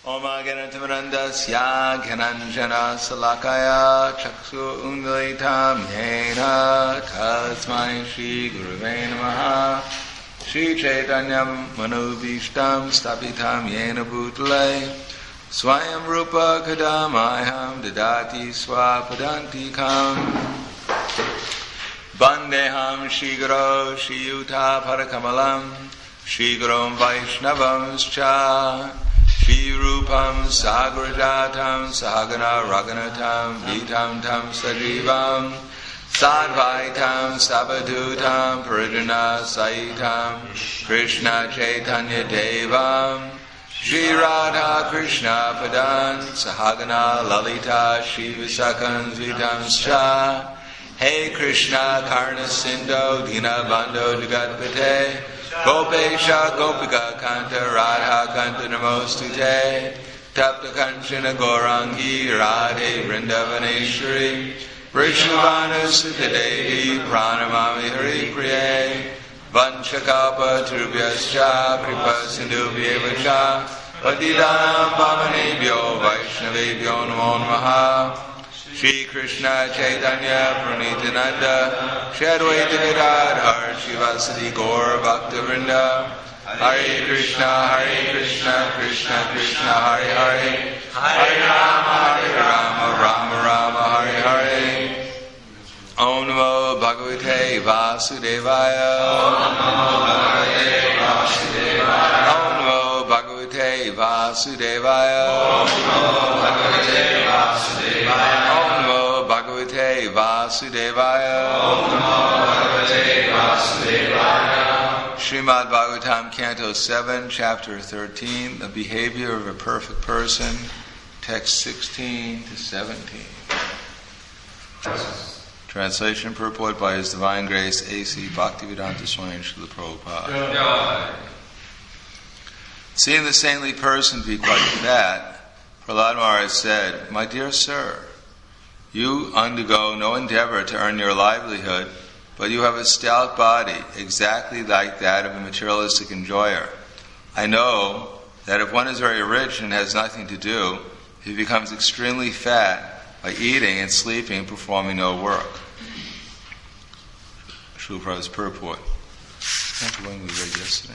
Om Aganatamrandasya Gyananjana Salakaya Chaksu Undalitam Yena Tasmai Shri Guruve Namaha Shri Chaitanyam Manubhishtam Stapitam Yena Bhutale Swayam Rupa Kadamayam Dadati Swapadantikam Bandeham Shri Guru Shri Yuta Parakamalam Shri Gurum Vaishnavamscha Shri Rupam Sagrajatam Sahagana Raganatam Vitam Tam Sajivam Sadvaitam Sabadutam Parijana Saitam Krishna Chaitanya Devam Shri Radha Krishna Padan Sahagana Lalita Shri Visakan Vitamscha Hey Krishna Karna Sindho Dina Bando Jagatpate Gopesha Gopika Kanta Radha Kanta Namostute Tapta Kanchana Gaurangi Radhe Vrindavaneshwari Vrishnavana Sutadevi Pranamami Hari Priye Vanchakapa Trubhyascha Kripa Sindhubhyevacha Patidanam Pavanebhyo Vaishnavebhyo Namo Namaha Shri Krishna Chaitanya Pranithananda Shri Advaita Gadadhar Shivasati Gaur Bhaktivinoda Hare Krishna Krishna Krishna Hare Hare Hare Rama Rama Rama Hare Hare Om Namo Bhagavate Vasudevaya Om Namo Bhagavate Vasudevaya Om Namo Bhagavate Vasudevaya Om Namo Bhagavate Vasudevaya Om Namo Bhagavate Vasudevaya Srimad Bhagavatam, Canto 7, Chapter 13, The Behavior of a Perfect Person, Text 16 to 17. Translation purport by His Divine Grace A.C. Bhaktivedanta Swami Srila Prabhupada. Seeing the saintly person to be quite fat, Prahlad Maharaj said, "My dear sir, you undergo no endeavor to earn your livelihood, but you have a stout body, exactly like that of a materialistic enjoyer. I know that if one is very rich and has nothing to do, he becomes extremely fat by eating and sleeping and performing no work." Srila Prabhupada's purport. That's the one we read yesterday.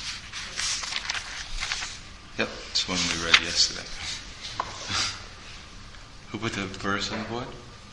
Yep, it's the one we read yesterday. Who put the verse on the board?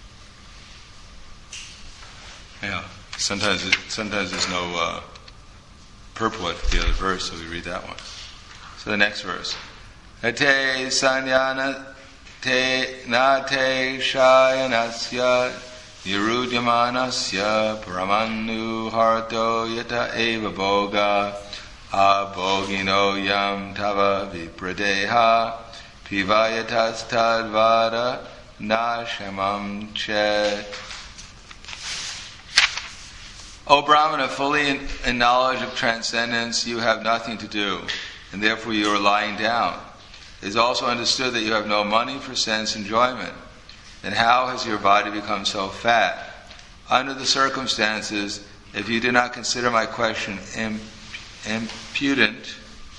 Yeah, sometimes there's no purport to the other verse, so we read that one. So the next verse. Ate sanyana te nate shayanasya nirudyamanasya paramanu harto yata eva boga abogino yam tava vipradeha pivayatas tadvada nashamam che. O Brahmana, fully in knowledge of transcendence, you have nothing to do, and therefore you are lying down. It is also understood that you have no money for sense enjoyment. Then how has your body become so fat? Under the circumstances, if you do not consider my question impudent,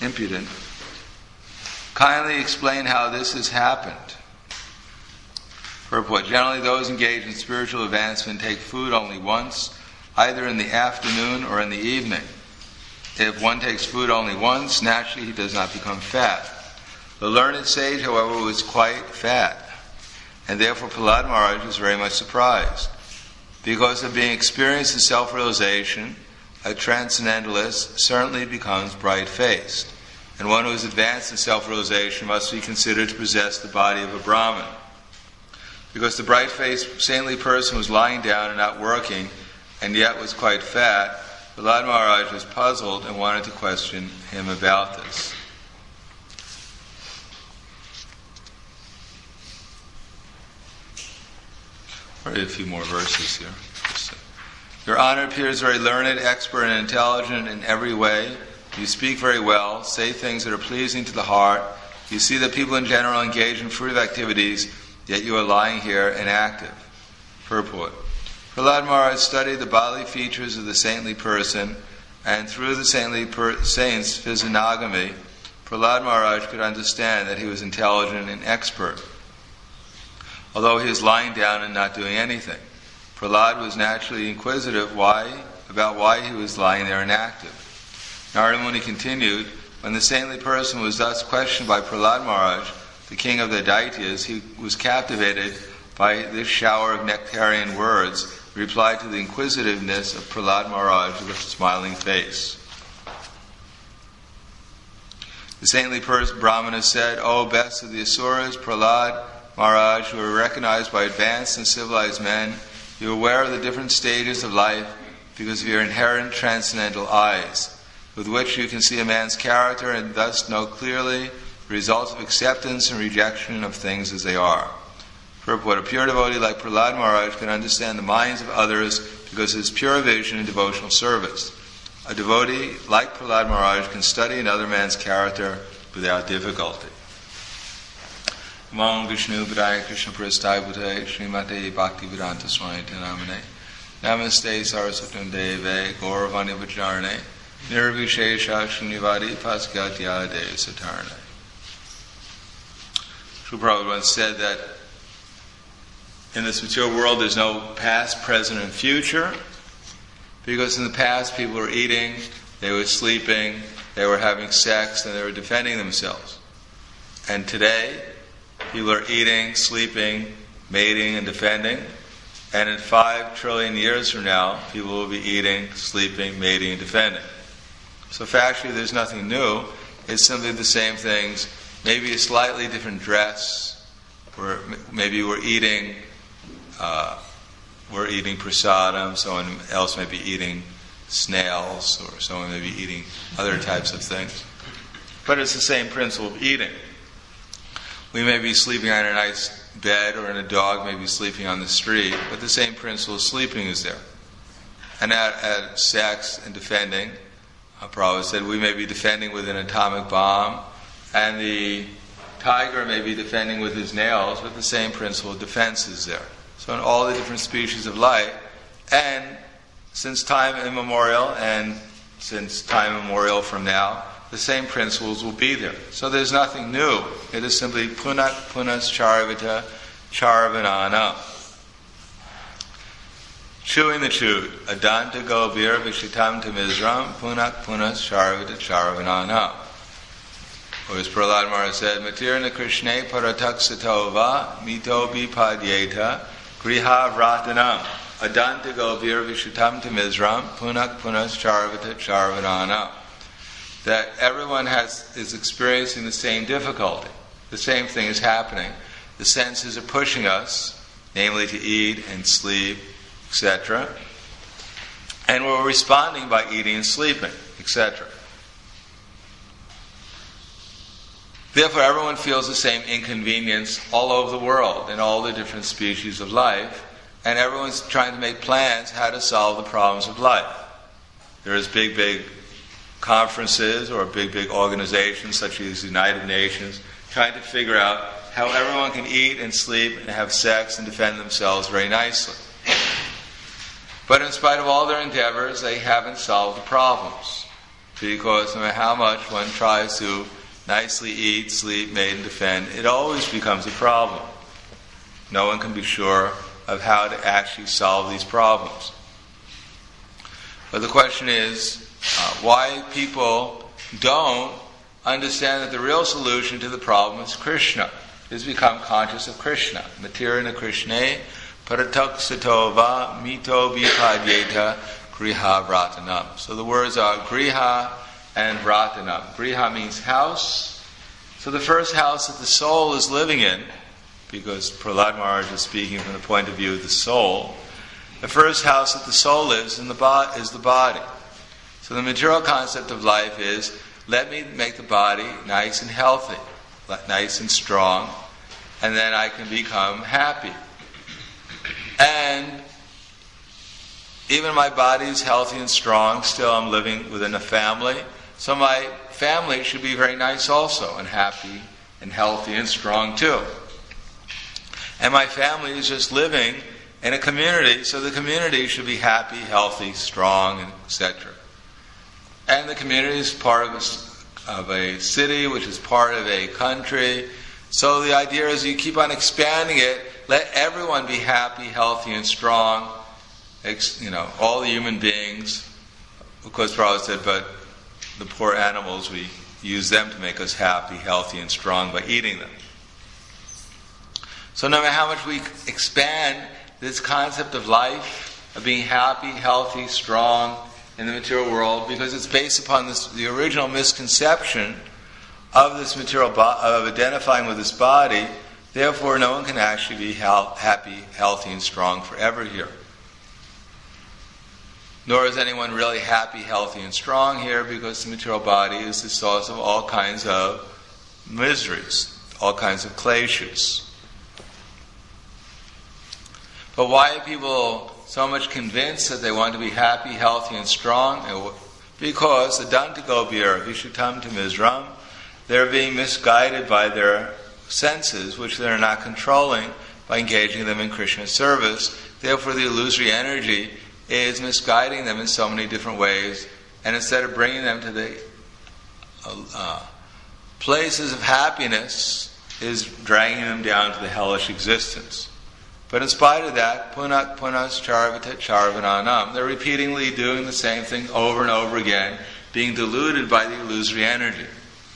kindly explain how this has happened. Purport. Generally, those engaged in spiritual advancement take food only once, either in the afternoon or in the evening. If one takes food only once, naturally he does not become fat. The learned sage, however, was quite fat, and therefore Prahlad Maharaj was very much surprised. Because of being experienced in self-realization, a transcendentalist certainly becomes bright-faced, and one who is advanced in self-realization must be considered to possess the body of a Brahmin. Because the bright-faced, saintly person was lying down and not working, and yet was quite fat, Prahlad Maharaj was puzzled and wanted to question him about this. I'll read a few more verses here. Your Honor appears very learned, expert, and intelligent in every way. You speak very well, say things that are pleasing to the heart. You see that people in general engage in fruitive activities, yet you are lying here inactive. Purport. Prahlad Maharaj studied the bodily features of the saintly person, and through the saint's physiognomy, Prahlad Maharaj could understand that he was intelligent and expert, although he was lying down and not doing anything. Prahlad was naturally inquisitive about why he was lying there inactive. Narada Muni continued, when the saintly person was thus questioned by Prahlad Maharaj, the king of the Daityas, he was captivated by this shower of nectarian words, replied to the inquisitiveness of Prahlad Maharaj with a smiling face. The saintly Brahmana said, O best of the Asuras, Prahlad Maharaj, who are recognized by advanced and civilized men, you are aware of the different stages of life because of your inherent transcendental eyes, with which you can see a man's character and thus know clearly the results of acceptance and rejection of things as they are. Purport, a pure devotee like Prahlad Maharaj can understand the minds of others because of his pure vision and devotional service. A devotee like Prahlad Maharaj can study another man's character without difficulty. Om Vishnu Padaya Krishna Prasthaya Bhutaya Srimate Bhaktivedanta Swami Namane Namaste Saraswatam Deve Gauravani Vajnarane Nirvishesha Srinivadi Paskatyade Satarne. Srila Prabhupada once said that in this material world there's no past, present, and future, because in the past people were eating, they were sleeping, they were having sex, and they were defending themselves. And today, people are eating, sleeping, mating, and defending. And in 5 trillion years from now, people will be eating, sleeping, mating, and defending. So factually, there's nothing new. It's simply the same things, maybe a slightly different dress, or maybe we're eating prasadam, someone else may be eating snails, or someone may be eating other types of things. But it's the same principle of eating. We may be sleeping on a nice bed, or a dog may be sleeping on the street, but the same principle of sleeping is there. And at sex and defending, Prabhupada said we may be defending with an atomic bomb, and the tiger may be defending with his nails, but the same principle of defense is there. So in all the different species of life, and since time immemorial, and since time immemorial from now, the same principles will be there. So there's nothing new. It is simply punak punas charvita charvanana. Chewing the chewed. Adanta gobir vishitam tamizram punak punas charvita charvanana. Or as Prahlad Maharaj said, Matirna Krishne parataksatova mito bipadyeta griha vratanam adanta gobir vishitam tamizram punak punas charvita charvanana. That everyone is experiencing the same difficulty. The same thing is happening. The senses are pushing us, namely to eat and sleep, etc. And we're responding by eating and sleeping, etc. Therefore, everyone feels the same inconvenience all over the world in all the different species of life, and everyone's trying to make plans how to solve the problems of life. There is big conferences or big organizations such as the United Nations trying to figure out how everyone can eat and sleep and have sex and defend themselves very nicely. But in spite of all their endeavors, they haven't solved the problems. Because no matter how much one tries to nicely eat, sleep, mate, and defend, it always becomes a problem. No one can be sure of how to actually solve these problems. But the question is, why people don't understand that the real solution to the problem is Krishna, is become conscious of Krishna. Matirna Krishne parataksatova mito vipadyeta griha vratanam. So the words are griha and vratanam. Griha means house. So the first house that the soul is living in, because Prahlad Maharaj is speaking from the point of view of the soul, the first house that the soul lives in is the body. So the material concept of life is, let me make the body nice and healthy, nice and strong, and then I can become happy. And even my body is healthy and strong, still I'm living within a family, so my family should be very nice also, and happy and healthy and strong too. And my family is just living in a community, so the community should be happy, healthy, strong, etc. And the community is part of a city, which is part of a country. So the idea is you keep on expanding it. Let everyone be happy, healthy, and strong. All the human beings. Of course, Prabhupada said, but the poor animals, we use them to make us happy, healthy, and strong by eating them. So no matter how much we expand this concept of life, of being happy, healthy, strong in the material world, because it's based upon the original misconception of this material of identifying with this body, therefore no one can actually be happy, healthy, and strong forever here. Nor is anyone really happy, healthy, and strong here, because the material body is the source of all kinds of miseries, all kinds of kleshas. But why are people so much convinced that they want to be happy, healthy, and strong? Because the Dantagobir, Vishutam to Mizram, they're being misguided by their senses, which they're not controlling by engaging them in Krishna's service. Therefore, the illusory energy is misguiding them in so many different ways, and instead of bringing them to the places of happiness, is dragging them down to the hellish existence. But in spite of that, punak punas charvata charvananam, they're repeatedly doing the same thing over and over again, being deluded by the illusory energy.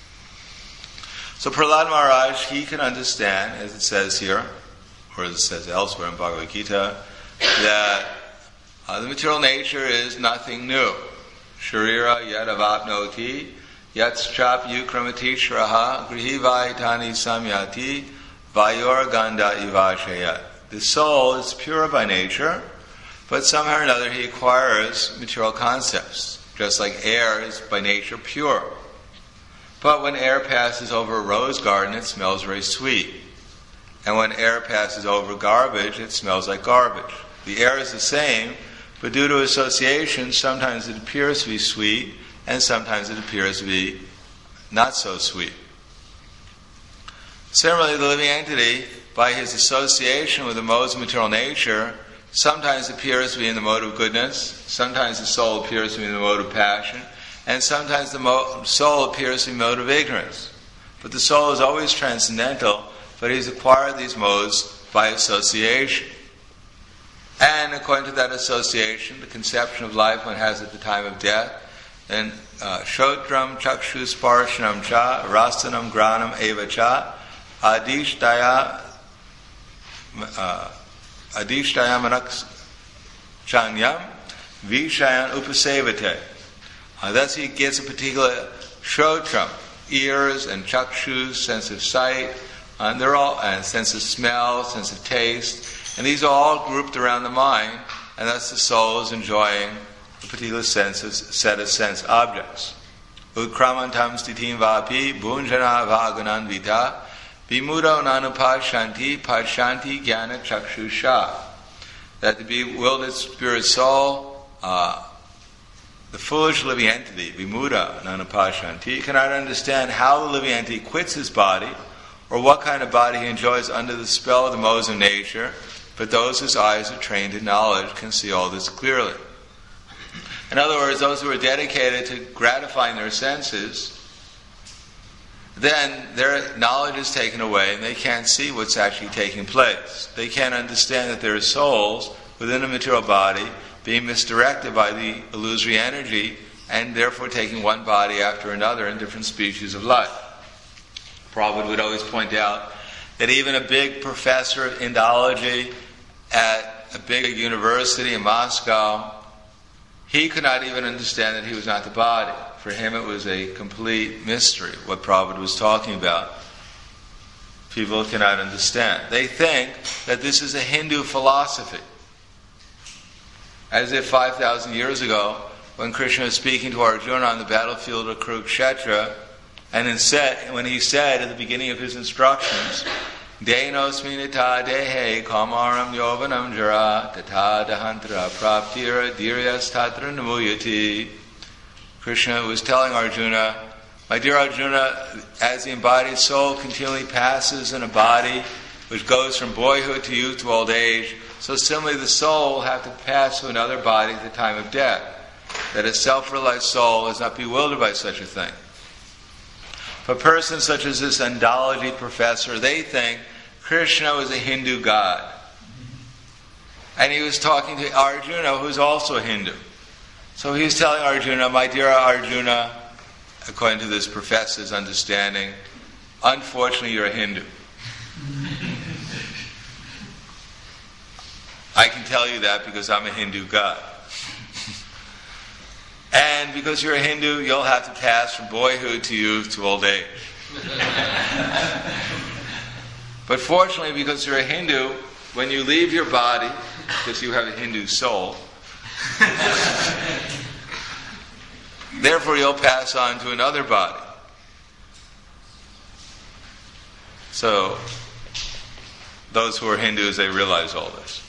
So Prahlad Maharaj, he can understand, as it says here, or as it says elsewhere in Bhagavad Gita, that the material nature is nothing new. Sharira yadavapnoti yatschap yukramati shraha grihivaitani samyati vayor ganda ivashayat. The soul is pure by nature, but somehow or another he acquires material concepts, just like air is by nature pure. But when air passes over a rose garden, it smells very sweet. And when air passes over garbage, it smells like garbage. The air is the same, but due to association, sometimes it appears to be sweet, and sometimes it appears to be not so sweet. Similarly, the living entity, by his association with the modes of material nature, sometimes appears to be in the mode of goodness, sometimes the soul appears to be in the mode of passion, and sometimes the soul appears to be in the mode of ignorance. But the soul is always transcendental, but he's acquired these modes by association. And according to that association, the conception of life one has at the time of death, then Shotram Chakshus Parshanam Cha Rastanam Granam Eva Cha Adishtaya Manak Chanyam Vishayan Upasevate. Thus he gets a particular Shotram, ears and Chakshus, sense of sight, and they're all, and sense of smell, sense of taste, and these are all grouped around the mind, and thus the soul is enjoying a particular set of sense objects. Utkramantam stitim vapi bhunjana vaganan vita vimudo nanupashanti pashanti jnana chakshusha. That the bewildered spirit soul, the foolish living entity, vimuda nanupashanti, cannot understand how the living entity quits his body, or what kind of body he enjoys under the spell of the modes of nature, but those whose eyes are trained in knowledge can see all this clearly. In other words, those who are dedicated to gratifying their senses, then their knowledge is taken away and they can't see what's actually taking place. They can't understand that there are souls within a material body being misdirected by the illusory energy and therefore taking one body after another in different species of life. Prabhupada would always point out that even a big professor of Indology at a big university in Moscow, he could not even understand that he was not the body. For him it was a complete mystery, what Prabhupada was talking about. People cannot understand. They think that this is a Hindu philosophy. As if 5,000 years ago, when Krishna was speaking to Arjuna on the battlefield of Kurukshetra, and when he said at the beginning of his instructions, Denosmi nita dehe kamaram yovanam jara tata dahantra praptira diryas tatra namuyati. Krishna was telling Arjuna, my dear Arjuna, as the embodied soul continually passes in a body which goes from boyhood to youth to old age, so similarly the soul will have to pass to another body at the time of death. That a self-realized soul is not bewildered by such a thing. If a person such as this Indology professor, they think Krishna was a Hindu god. And he was talking to Arjuna, who's also a Hindu. So he's telling Arjuna, my dear Arjuna, according to this professor's understanding, unfortunately you're a Hindu. I can tell you that because I'm a Hindu god. And because you're a Hindu, you'll have to pass from boyhood to youth to old age. But fortunately, because you're a Hindu, when you leave your body, because you have a Hindu soul, therefore you'll pass on to another body. So, those who are Hindus, they realize all this.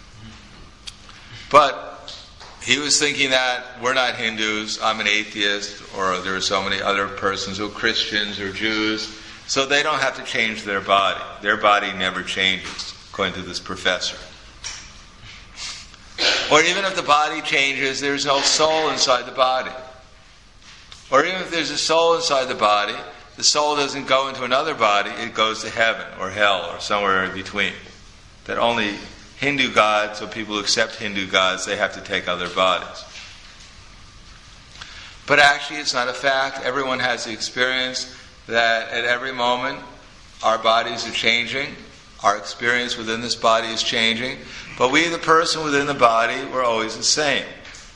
But he was thinking that we're not Hindus, I'm an atheist, or there are so many other persons who are Christians or Jews, so they don't have to change their body. Their body never changes, according to this professor. Or even if the body changes, there's no soul inside the body. Or even if there's a soul inside the body, the soul doesn't go into another body, it goes to heaven or hell or somewhere in between. That only Hindu gods, or people who accept Hindu gods, they have to take other bodies. But actually it's not a fact. Everyone has the experience that at every moment our bodies are changing, our experience within this body is changing, but we, the person within the body, we're always the same.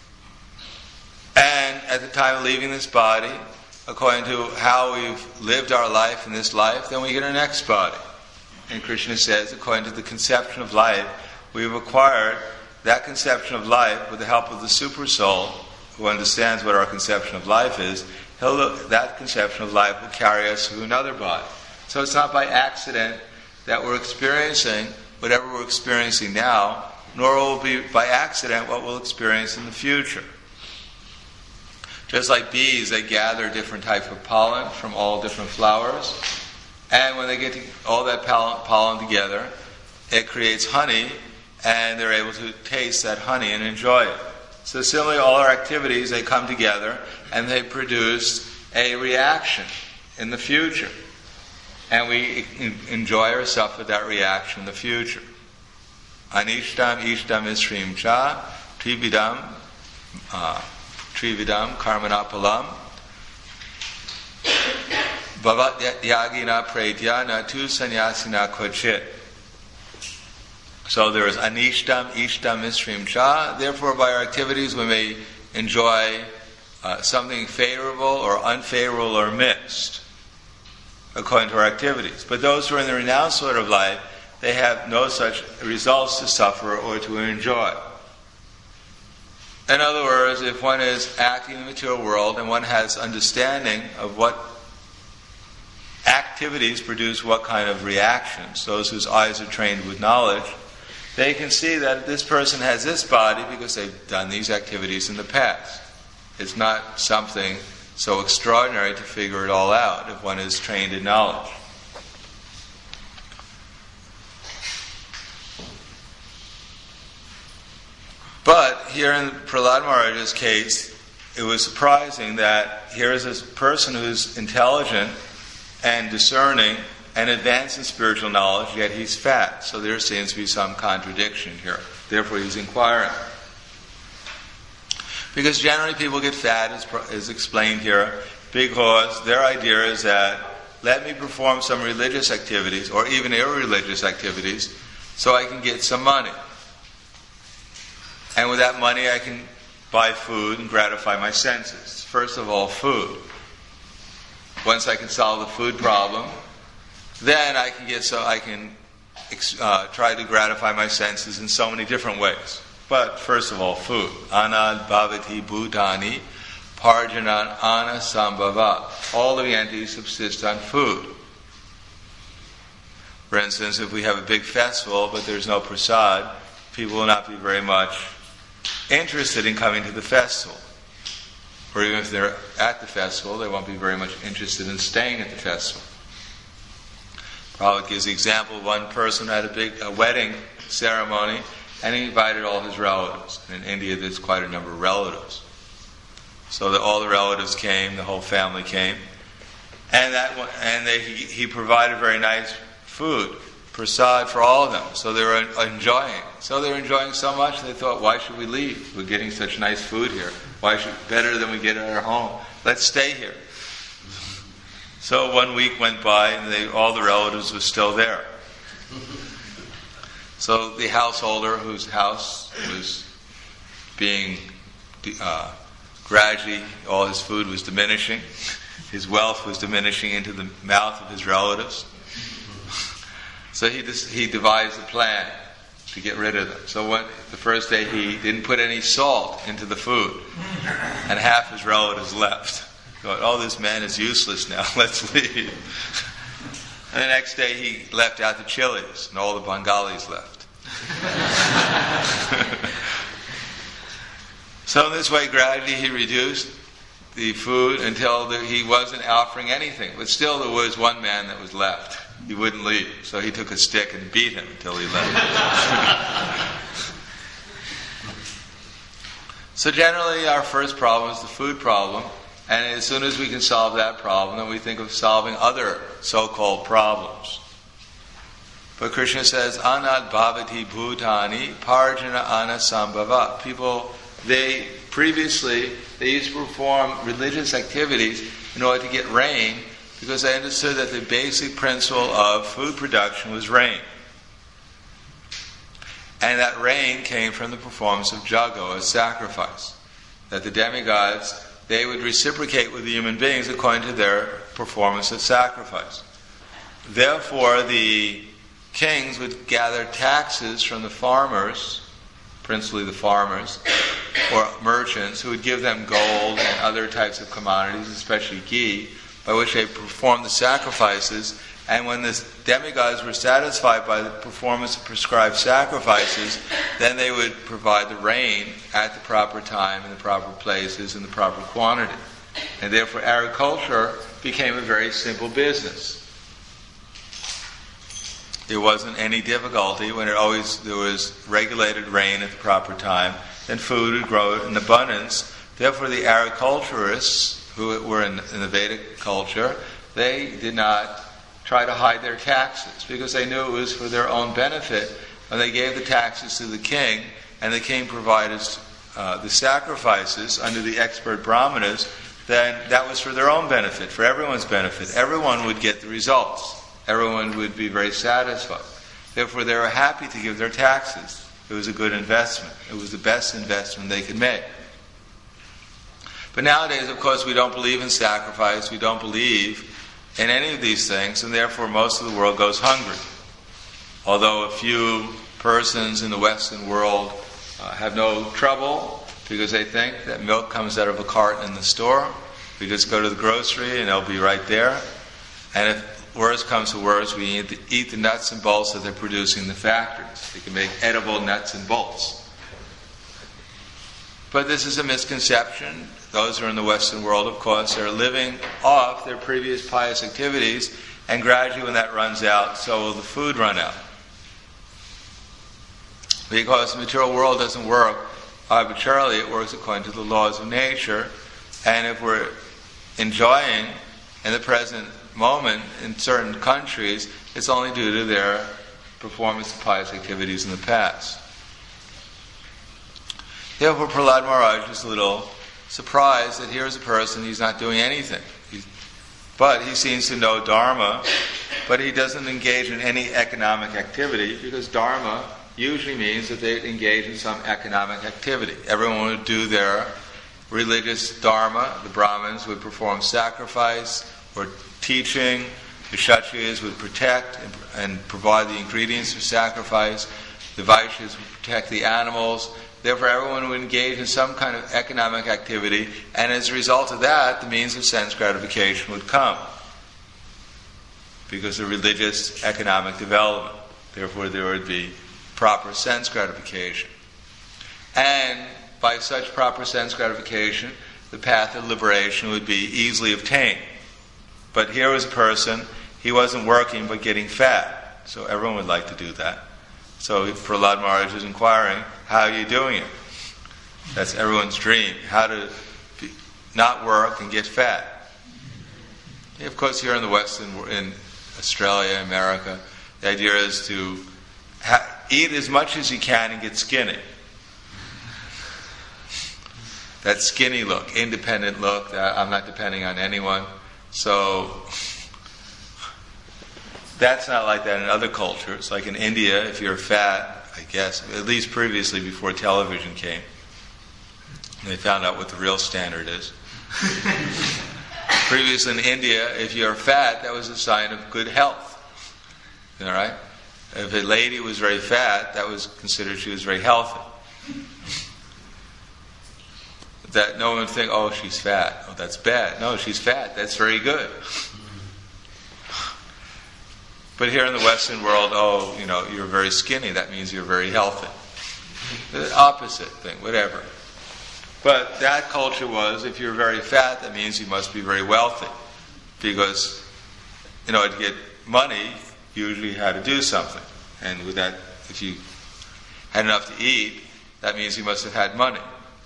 And at the time of leaving this body, according to how we've lived our life in this life, then we get our next body. And Krishna says, according to the conception of life, we've acquired that conception of life with the help of the super soul, who understands what our conception of life is. That conception of life will carry us to another body. So it's not by accident that we're experiencing whatever we're experiencing now, nor will it be by accident what we'll experience in the future. Just like bees, they gather different types of pollen from all different flowers, and when they get all that pollen together, it creates honey, and they're able to taste that honey and enjoy it. So similarly, all our activities, they come together, and they produce a reaction in the future. And we enjoy or suffer that reaction in the future. Anishtam ishtam isrim cha trividam karmanapalam bhavat yagina praitya natu sannyasina kochit. So there is anishtam ishtam isrim cha. Therefore, by our activities, we may enjoy something favorable or unfavorable or mixed, according to our activities. But those who are in the renounced sort of life, they have no such results to suffer or to enjoy. In other words, if one is acting in the material world and one has understanding of what activities produce what kind of reactions, those whose eyes are trained with knowledge, they can see that this person has this body because they've done these activities in the past. It's not something so extraordinary to figure it all out if one is trained in knowledge. But here in Prahlad Maharaj's case, it was surprising that here is this person who's intelligent and discerning and advanced in spiritual knowledge, yet he's fat. So there seems to be some contradiction here. Therefore he's inquiring. Because generally people get fat, as explained here, because their idea is that, let me perform some religious activities, or even irreligious activities, so I can get some money. And with that money I can buy food and gratify my senses. First of all, food. Once I can solve the food problem, then I can try to gratify my senses in so many different ways. But first of all, food. Anad bhavati bhutani parjanan ana sambhava. All the entities subsist on food. For instance, if we have a big festival but there's no prasad, people will not be very much interested in coming to the festival. Or even if they're at the festival, they won't be very much interested in staying at the festival. Prabhupada gives the example of one person who had a wedding ceremony, and he invited all his relatives. And in India, there's quite a number of relatives. So that all the relatives came, the whole family came. He provided very nice food, prasad, for all of them. So they were enjoying. So they were enjoying so much they thought, why should we leave? We're getting such nice food here. Better than we get at our home. Let's stay here. So 1 week went by and all the relatives were still there. So the householder whose house was being gradually, all his food was diminishing. His wealth was diminishing into the mouth of his relatives. So he devised a plan to get rid of them. So the first day he didn't put any salt into the food, and half his relatives left. Thought, oh, this man is useless now, let's leave. And the next day he left out the chilies, and all the Bengalis left. So in this way, gradually he reduced the food until he wasn't offering anything. But still there was one man that was left. He wouldn't leave. So he took a stick and beat him until he left. So generally our first problem is the food problem. And as soon as we can solve that problem, then we think of solving other so-called problems. But Krishna says, Anad bhavati bhutani parjana anasambhava. People, they used to perform religious activities in order to get rain, because they understood that the basic principle of food production was rain. And that rain came from the performance of jago, as sacrifice. That the demigods, they would reciprocate with the human beings according to their performance of sacrifice. Therefore, the kings would gather taxes from the farmers, principally the farmers, or merchants, who would give them gold and other types of commodities, especially ghee, by which they performed the sacrifices. And when the demigods were satisfied by the performance of prescribed sacrifices, then they would provide the rain at the proper time, in the proper places, in the proper quantity. And therefore agriculture became a very simple business. There wasn't any difficulty when there was regulated rain at the proper time, then food would grow in abundance. Therefore the agriculturists who were in the Vedic culture, they did not try to hide their taxes, because they knew it was for their own benefit. When they gave the taxes to the king, and the king provided the sacrifices under the expert brahmanas, then that was for their own benefit, for everyone's benefit. Everyone would get the results. Everyone would be very satisfied. Therefore, they were happy to give their taxes. It was a good investment. It was the best investment they could make. But nowadays, of course, we don't believe in sacrifice. We don't believe in any of these things, and therefore most of the world goes hungry. Although a few persons in the Western world have no trouble, because they think that milk comes out of a cart in the store. We just go to the grocery and it'll be right there. And if worse comes to worse, we eat the nuts and bolts that they're producing in the factories. They can make edible nuts and bolts. But this is a misconception. Those who are in the Western world, of course, are living off their previous pious activities, and gradually when that runs out, so will the food run out. Because the material world doesn't work arbitrarily, it works according to the laws of nature, and if we're enjoying in the present moment in certain countries, it's only due to their performance of pious activities in the past. Therefore, Prahlad Maharaj is a little surprised that here's a person, he's not doing anything. But he seems to know Dharma, but he doesn't engage in any economic activity, because Dharma usually means that they engage in some economic activity. Everyone would do their religious Dharma. The Brahmins would perform sacrifice or teaching. The Kshatriyas would protect and provide the ingredients for sacrifice. The Vaishyas would protect the animals. Therefore, everyone would engage in some kind of economic activity, and as a result of that, the means of sense gratification would come, because of religious economic development. Therefore, there would be proper sense gratification. And by such proper sense gratification, the path of liberation would be easily obtained. But here was a person, he wasn't working but getting fat. So everyone would like to do that. So Prahlad Maharaj is inquiring, how are you doing it? That's everyone's dream, how to not work and get fat. Of course, here in the West, in Australia, America, the idea is to eat as much as you can and get skinny. That skinny look, independent look, I'm not depending on anyone. So that's not like that in other cultures. Like in India, if you're fat, I guess, at least previously before television came, they found out what the real standard is. Previously in India, if you're fat, that was a sign of good health. All right? If a lady was very fat, that was considered she was very healthy. That no one would think, oh, she's fat. Oh, that's bad. No, she's fat. That's very good. But here in the Western world, oh, you're very skinny. That means you're very healthy. The opposite thing, whatever. But that culture was, if you're very fat, that means you must be very wealthy. Because, to get money, you usually had to do something. And with that, if you had enough to eat, that means you must have had money.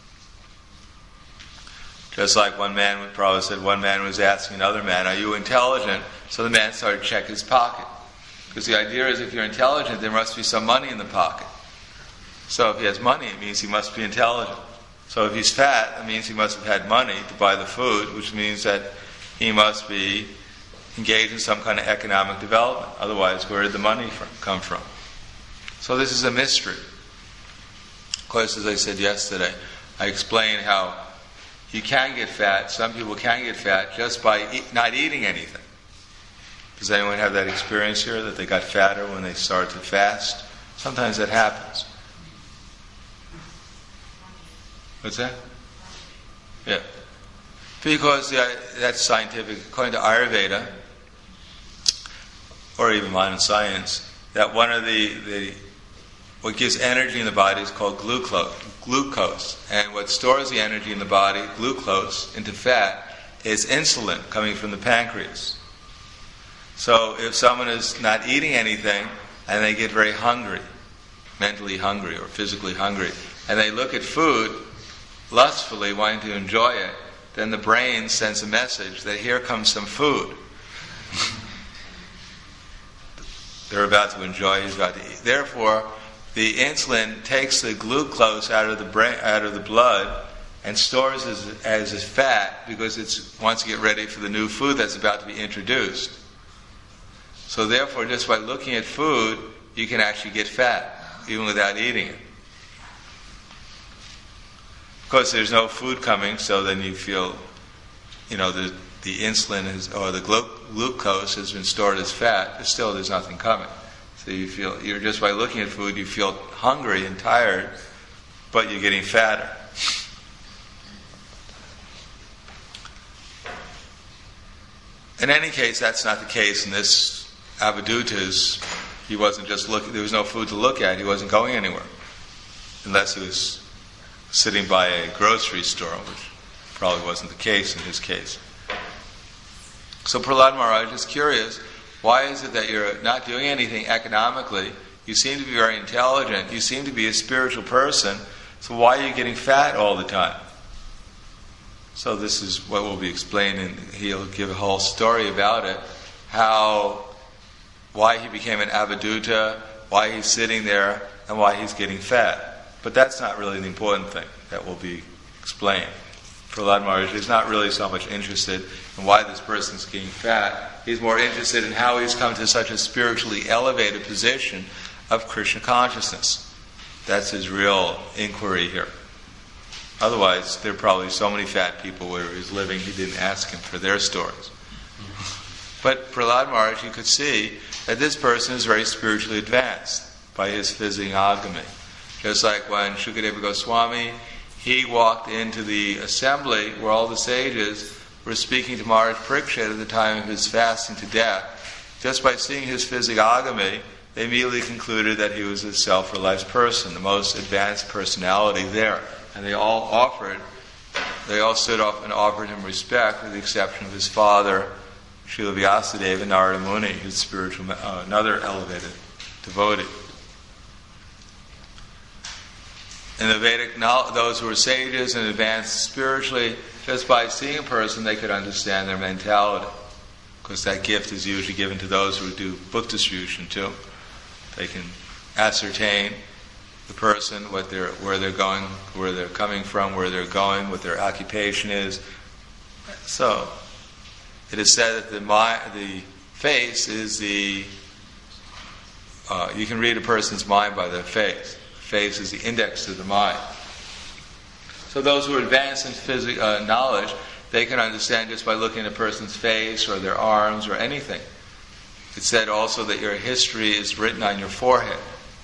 Just like one man was asking another man, are you intelligent? So the man started to check his pocket. Because the idea is if you're intelligent, there must be some money in the pocket. So if he has money, it means he must be intelligent. So if he's fat, it means he must have had money to buy the food, which means that he must be engaged in some kind of economic development. Otherwise, where did the money come from? So this is a mystery. Of course, as I said yesterday, I explained how you can get fat. Some people can get fat just by not eating anything. Does anyone have that experience here, that they got fatter when they started to fast? Sometimes that happens. What's that? Yeah. Because that's scientific. According to Ayurveda, or even modern science, that one of what gives energy in the body is called glucose. And what stores the energy in the body, glucose, into fat, is insulin coming from the pancreas. So if someone is not eating anything and they get very hungry, mentally hungry or physically hungry, and they look at food lustfully, wanting to enjoy it, then the brain sends a message that here comes some food. They're about to enjoy, he's about to eat. Therefore, the insulin takes the glucose out of the blood and stores it as fat because it wants to get ready for the new food that's about to be introduced. So therefore, just by looking at food, you can actually get fat, even without eating it. Of course, there's no food coming, so then you feel, the insulin or the glucose has been stored as fat, but still there's nothing coming. So you're just by looking at food, you feel hungry and tired, but you're getting fatter. In any case, that's not the case in this Avaduta's. He wasn't just looking, there was no food to look at, he wasn't going anywhere. Unless he was sitting by a grocery store, which probably wasn't the case in his case. So Prahlad Maharaj is curious, why is it that you're not doing anything economically? You seem to be very intelligent, you seem to be a spiritual person, so why are you getting fat all the time? So this is what will be explained, and he'll give a whole story about it, why he became an Avaduta, why he's sitting there, and why he's getting fat. But that's not really the important thing that will be explained. Prahlad Maharaj is not really so much interested in why this person's getting fat. He's more interested in how he's come to such a spiritually elevated position of Krishna consciousness. That's his real inquiry here. Otherwise, there are probably so many fat people where he's living, he didn't ask him for their stories. But Prahlad Maharaj, you could see that this person is very spiritually advanced by his physiognomy. Just like when Shukadeva Goswami, he walked into the assembly where all the sages were speaking to Maharaj Parikshit at the time of his fasting to death. Just by seeing his physiognomy, they immediately concluded that he was a self-realized person, the most advanced personality there. And they all stood up and offered him respect, with the exception of his father, Srila Vyasadeva and Narada Muni, who's spiritual, another elevated devotee. In the Vedic, those who were sages and advanced spiritually, just by seeing a person, they could understand their mentality. because that gift is usually given to those who do book distribution too. They can ascertain the person, where they're going, where they're coming from, where they're going, what their occupation is. So, it is said that the face is the... you can read a person's mind by their face. Face is the index to the mind. So those who are advanced in knowledge, they can understand just by looking at a person's face or their arms or anything. It's said also that your history is written on your forehead.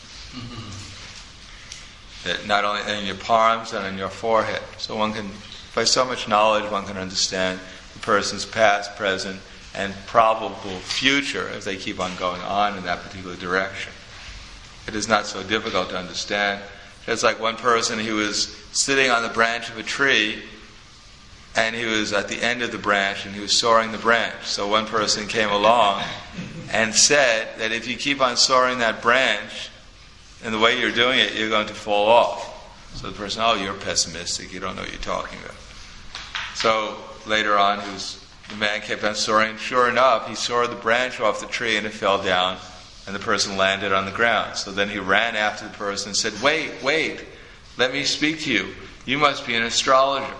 That not only in your palms and on your forehead. So one can, by so much knowledge, one can understand the person's past, present, and probable future as they keep on going on in that particular direction. It is not so difficult to understand. Just like one person, he was sitting on the branch of a tree, and he was at the end of the branch, and he was soaring the branch. So one person came along and said that if you keep on soaring that branch, and the way you're doing it, you're going to fall off. So the person, oh, you're pessimistic, you don't know what you're talking about. So later on, the man kept on soaring. Sure enough, he soared the branch off the tree, and it fell down, and the person landed on the ground. So then he ran after the person and said, wait, let me speak to you. You must be an astrologer.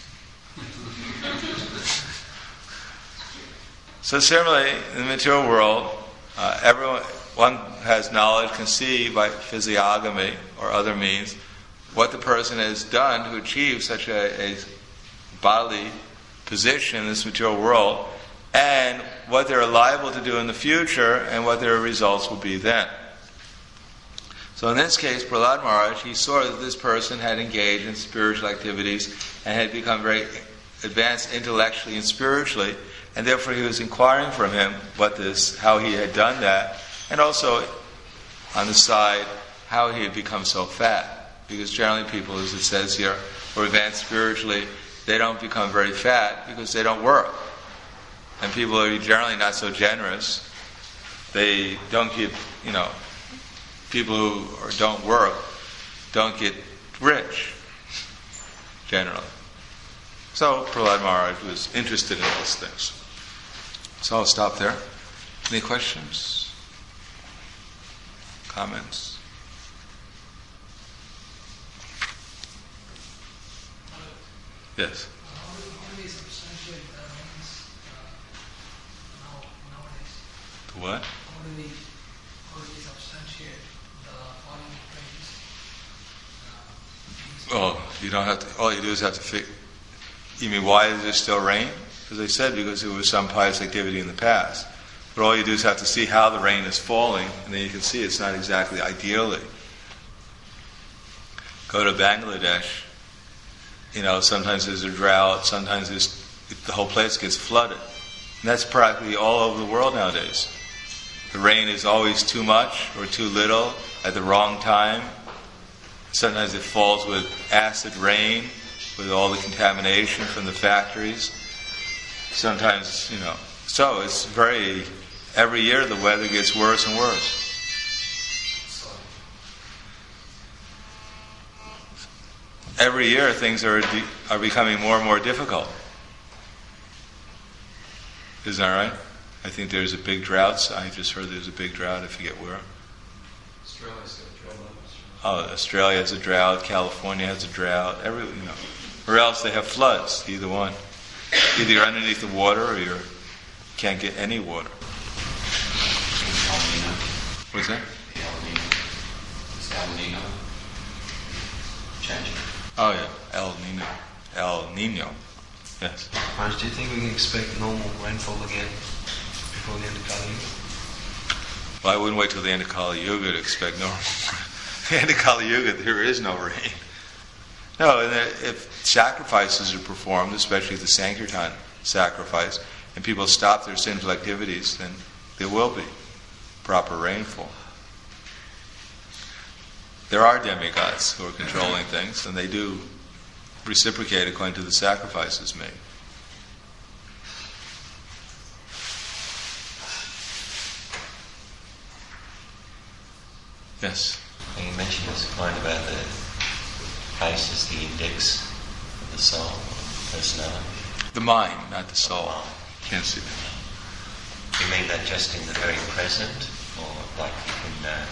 So similarly, in the material world, one has knowledge, can see by physiognomy or other means what the person has done to achieve such a bodily position in this material world, and what they're liable to do in the future, and what their results will be then. So in this case, Prahlad Maharaj, he saw that this person had engaged in spiritual activities and had become very advanced intellectually and spiritually, and therefore he was inquiring from him how he had done that, and also on the side how he had become so fat. Because generally people, as it says here, who are advanced spiritually, they don't become very fat because they don't work. And people are generally not so generous. They don't get, people who don't work don't get rich, generally. So Prahlad Maharaj was interested in those things. So I'll stop there. Any questions? Comments? Yes. How do we substantiate the rains nowadays? The what? How do we substantiate the falling rains? Well, you don't have to. All you do is have to figure. You mean why is there still rain? As I said, because there was some pious activity in the past. But all you do is have to see how the rain is falling, and then you can see it's not exactly ideally. Go to Bangladesh. Sometimes there's a drought, sometimes the whole place gets flooded. And that's practically all over the world nowadays. The rain is always too much or too little at the wrong time. Sometimes it falls with acid rain, with all the contamination from the factories. Sometimes, so it's every year the weather gets worse and worse. Every year things are becoming more and more difficult. Isn't that right? I think there's a big drought. I just heard there's a big drought, I forget where. Australia's got a drought. Oh, Australia has a drought, California has a drought, or else they have floods, either one. Either you're underneath the water or you can't get any water. What's that? It's El Nino. Change. Oh yeah, El Nino. Yes. Maharaj, do you think we can expect normal rainfall again before the end of Kali Yuga? Well, I wouldn't wait till the end of Kali Yuga to expect normal. The end of Kali Yuga, there is no rain. No, and if sacrifices are performed, especially the Sankirtan sacrifice, and people stop their sinful activities, then there will be proper rainfall. There are demigods who are controlling things, and they do reciprocate according to the sacrifices made. Yes? You mentioned this point about the face is the index of the soul, personality. The mind, not the soul. Can't see that. You mean that just in the very present, or like you can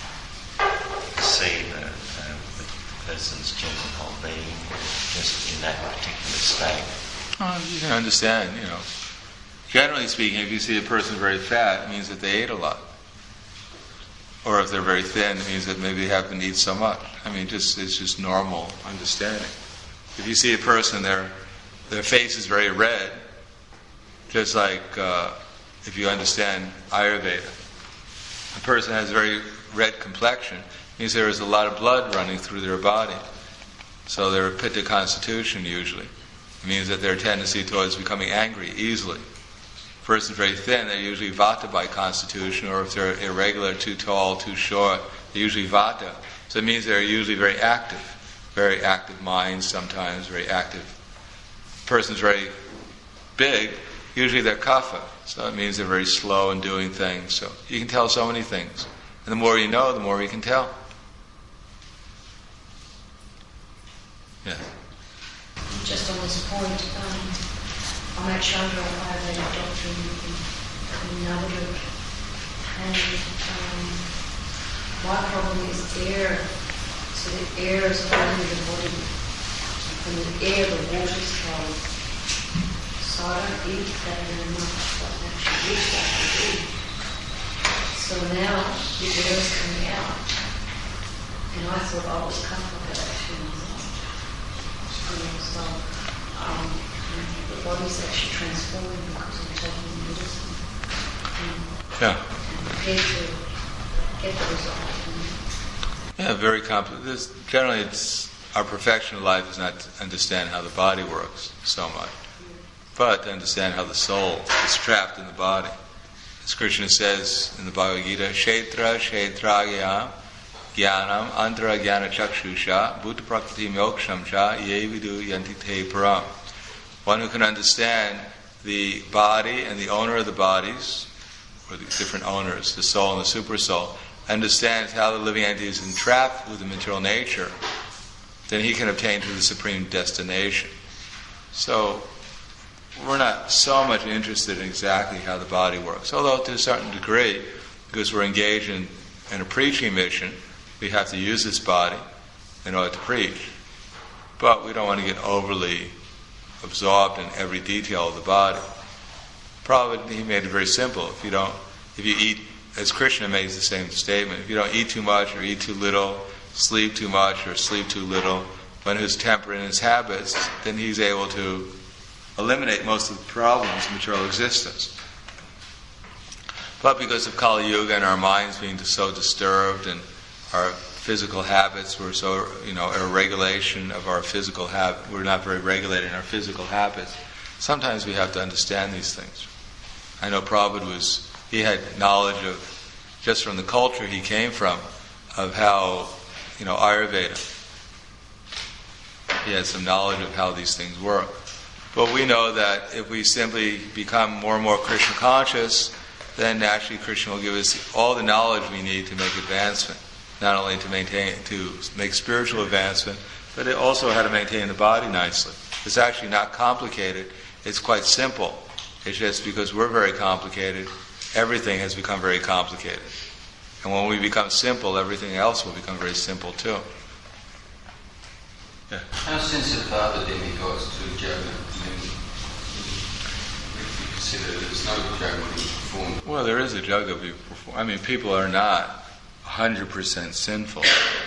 see the person's general whole-being, or just in that particular state? You can understand, Generally speaking, if you see a person very fat, it means that they ate a lot. Or if they're very thin, it means that maybe they haven't eaten so much. It's just normal understanding. If you see a person, their face is very red, just like if you understand Ayurveda. A person has a very red complexion, it means there is a lot of blood running through their body. So they're a pitta constitution usually. It means that their tendency towards becoming angry easily. If a person's very thin, they're usually vata by constitution, or if they're irregular, too tall, too short, they're usually vata. So it means they're usually very active minds sometimes, very active. If a person's very big, usually they're kapha. So it means they're very slow in doing things. So you can tell so many things. And the more you know, the more you can tell. Yeah. Just on this point, I'm at Chandra Ayurvedic doctor in Navadvip, and my problem is air. So the air is holding the body. From the air, the water's flowing. So I don't eat that very much, but I actually eat that I do. So now the air is coming out, and I thought I was comfortable, but actually I'm not. So the body's actually transforming because I'm taking medicine. Yeah. And prepared to get the result. Yeah, very complex. Generally, our perfection of life is not to understand how the body works so much, but to understand how the soul is trapped in the body. As Krishna says in the Bhagavad Gita, Kshetra Kshetragya Jnanam Antara Jnana Chakshusha Bhuta Prakriti Moksham Cha Ye Vidu Yanti Te Param. One who can understand the body and the owner of the bodies, or the different owners, the soul and the super soul, understands how the living entity is entrapped with the material nature, then he can obtain to the supreme destination. So we're not so much interested in exactly how the body works, although to a certain degree, because we're engaged in a preaching mission, we have to use this body in order to preach. But we don't want to get overly absorbed in every detail of the body. Probably he made it very simple. If you eat, as Krishna makes the same statement, if you don't eat too much or eat too little, sleep too much or sleep too little, one who's temperate in his habits, then he's able to eliminate most of the problems of material existence. But because of Kali Yuga and our minds being so disturbed and our physical habits, we're so, a regulation of our physical habit, we're not very regulated in our physical habits. Sometimes we have to understand these things. I know Prabhupada he had knowledge of, just from the culture he came from, of how, Ayurveda. He had some knowledge of how these things work. But we know that if we simply become more and more Krishna conscious, then naturally Krishna will give us all the knowledge we need to make advancement. Not only to make spiritual advancement, but also how to maintain the body nicely. It's actually not complicated. It's quite simple. It's just because we're very complicated, everything has become very complicated. And when we become simple, everything else will become very simple too. Yeah. How sensitive are the demigods to yoga? If you consider there's no yoga being performed. Well, there is a yoga being performed. People are not 100% sinful.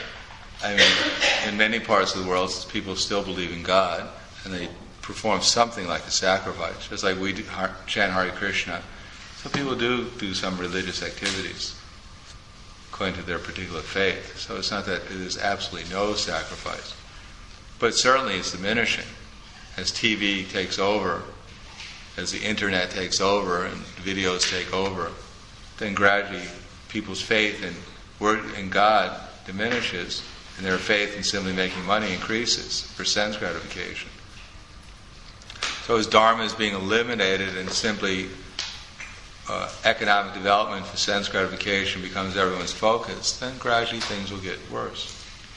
In many parts of the world, people still believe in God, and they perform something like a sacrifice, just like we chant Hare Krishna. So people do some religious activities according to their particular faith. So it's not that there's absolutely no sacrifice. But certainly it's diminishing. As TV takes over, as the internet takes over and videos take over, then gradually people's faith in God diminishes, and their faith in simply making money increases for sense gratification. So as Dharma is being eliminated and simply economic development for sense gratification becomes everyone's focus, then gradually things will get worse.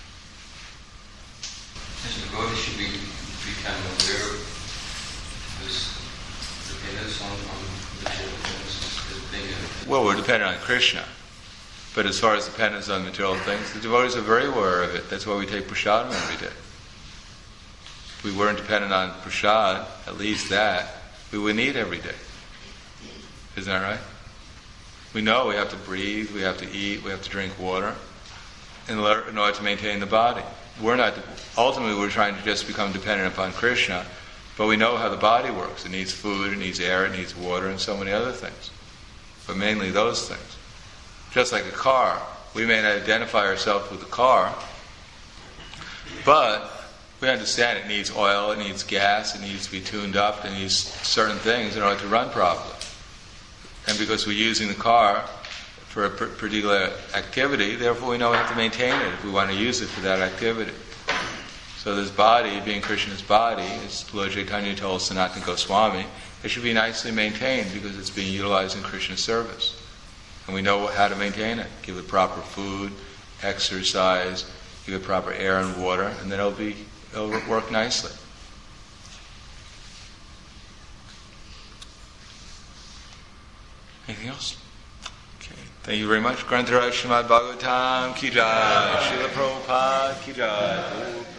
As the devotee should become aware of this dependence on material things. thing of Well, we're dependent on Krishna. But as far as dependence on material things, the devotees are very aware of it. That's why we take prasadam every day. If we weren't dependent on prasad, at least that, we would eat every day. Isn't that right? We know we have to breathe, we have to eat, we have to drink water in order to maintain the body. Ultimately we're trying to just become dependent upon Krishna, but we know how the body works. It needs food, it needs air, it needs water, and so many other things. But mainly those things. Just like a car. We may not identify ourselves with the car, but we understand it needs oil, it needs gas, it needs to be tuned up, it needs certain things in order to run properly. And because we're using the car for a particular activity, therefore we know we have to maintain it if we want to use it for that activity. So this body, being Krishna's body, as Lord Chaitanya told Sanatana Goswami, it should be nicely maintained because it's being utilized in Krishna's service. And we know how to maintain it. Give it proper food, exercise, give it proper air and water, and then it'll work nicely. Anything else? Okay. Thank you very much. Grantaraj Srimad Bhagavatam Ki Jai. Srila Prabhupada Ki Jai.